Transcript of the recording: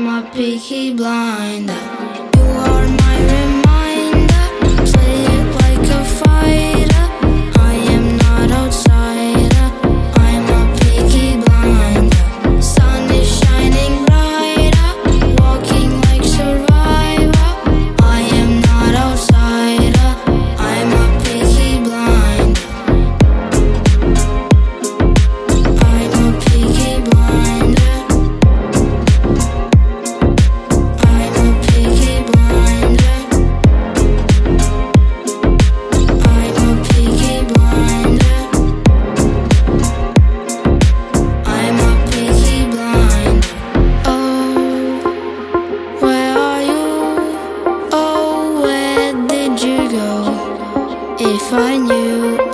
I'm a peaky blinder. You are my reminder. Play it like a fighter. I am not outsider. I'm a peaky blinder. Sun is shining brighter. Walking like survivor. I am not outsider. I'm a peaky blinder. I'm a peaky blinder. I'm a peaky blinder. I'm a peaky blinder. I'm a peaky blinder. Oh, where are you? Oh, where did you go? If I knew